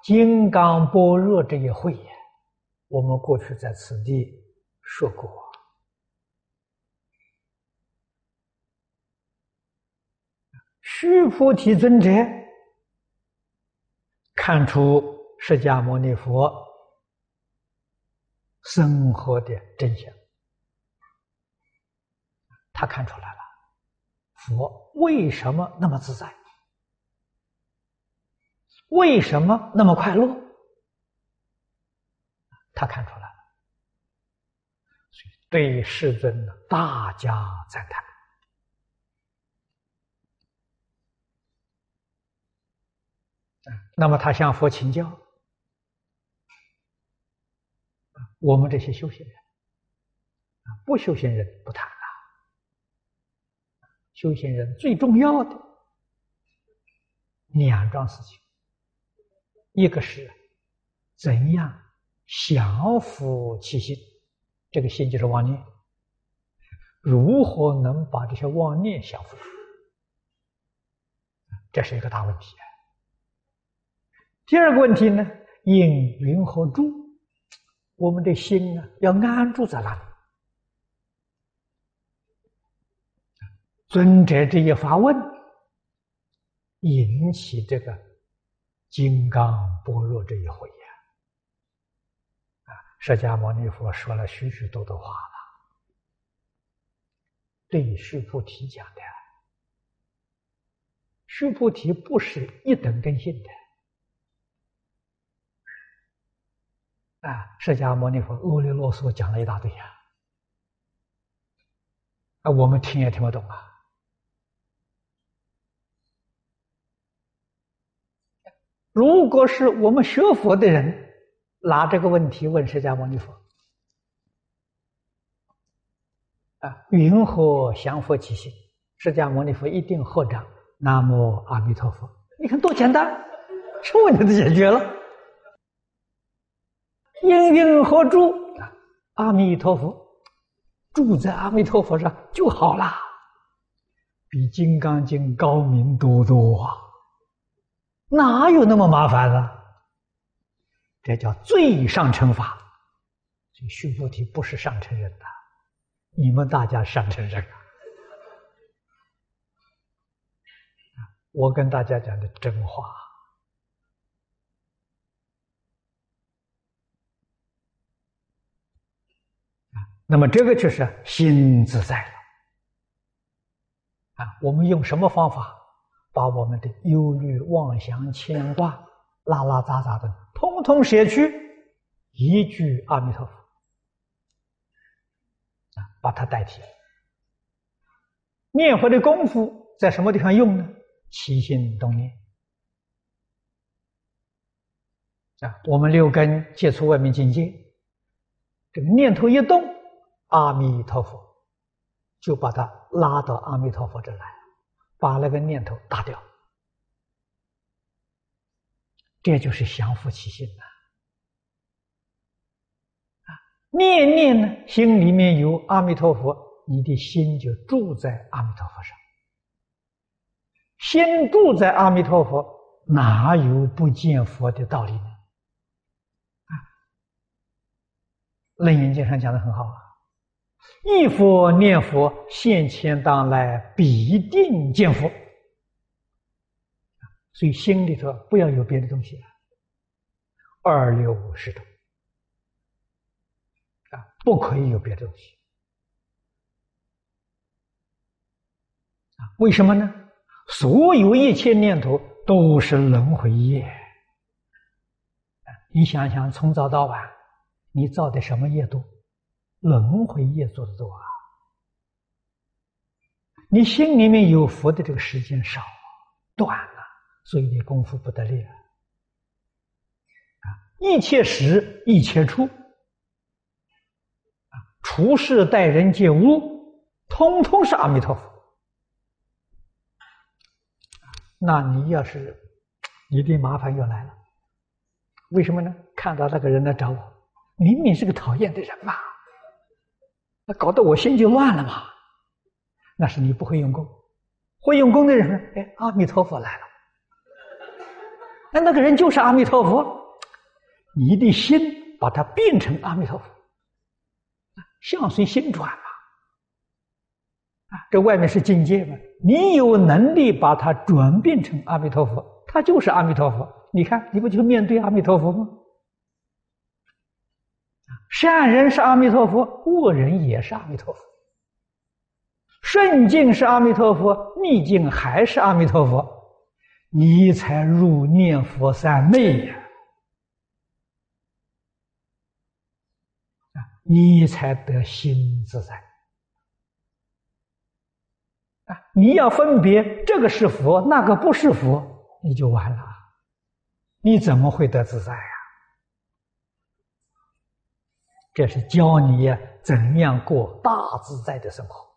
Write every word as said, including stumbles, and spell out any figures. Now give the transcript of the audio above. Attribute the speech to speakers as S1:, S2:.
S1: 金刚般若这一会呀，我们过去在此地说过。须菩提尊者看出释迦牟尼佛生活的真相，他看出来了，佛为什么那么自在？为什么那么快乐？他看出来了，所以对世尊大加赞叹。那么他向佛请教，我们这些修行人，不修行人不谈了。修行人最重要的两桩事情，一个是怎样降伏其心，这个心就是妄念，如何能把这些妄念降服，这是一个大问题。第二个问题呢，应云何住？我们的心呢，要安住在哪里？尊者这一发问，引起这个金刚般若这一会呀，啊，释迦牟尼佛说了许许多多话了，对须菩提讲的。须菩提不是一等根性的。啊，释迦牟尼佛啰里啰嗦讲了一大堆呀，啊，我们听也听不懂啊。如果是我们学佛的人拿这个问题问释迦牟尼佛，啊，云何降伏其心？释迦牟尼佛一定合掌，南无阿弥陀佛。你看多简单，什么问题都解决了。应云何住？阿弥陀佛，住在阿弥陀佛上就好了，比《金刚经》高明多多啊！哪有那么麻烦呢？这叫最上乘法。所以须菩提不是上乘人的，你们大家上乘人啊！我跟大家讲的真话。那么这个就是心自在了啊！我们用什么方法把我们的忧虑、妄想、牵挂、拉拉杂杂的通通舍去，一句阿弥陀佛啊，把它代替。念佛的功夫在什么地方用呢？起心动念啊！我们六根接触外面境界，这个念头一动，阿弥陀佛就把它拉到阿弥陀佛这来，把那个念头打掉，这就是降伏其心呐！啊，念念呢，心里面有阿弥陀佛，你的心就住在阿弥陀佛上。心住在阿弥陀佛，哪有不见佛的道理呢？啊，《楞严经》上讲的很好啊。忆佛念佛，现前当来必定见佛。所以心里头不要有别的东西了，二六是度啊，不可以有别的东西啊。为什么呢？所有一切念头都是轮回业。你想想，从早到晚，你造的什么业多？轮回业做得多啊！你心里面有佛的这个时间少，短了，所以你功夫不得力啊！啊，一切时一切处，啊，处事待人接物，通通是阿弥陀佛。那你要是你的麻烦又来了，为什么呢？看到那个人来找我，明明是个讨厌的人嘛。那搞得我心就乱了嘛，那是你不会用功。会用功的人，哎，阿弥陀佛来了， 那那个人就是阿弥陀佛，你的心把它变成阿弥陀佛，相随心转嘛。啊，这外面是境界嘛，你有能力把它转变成阿弥陀佛，它就是阿弥陀佛。你看，你不就面对阿弥陀佛吗？善人是阿弥陀佛，恶人也是阿弥陀佛。顺境是阿弥陀佛，逆境还是阿弥陀佛，你才入念佛三昧呀！啊，你才得心自在。啊，你要分别这个是佛，那个不是佛，你就完了。你怎么会得自在呀？这是教你怎样过大自在的生活。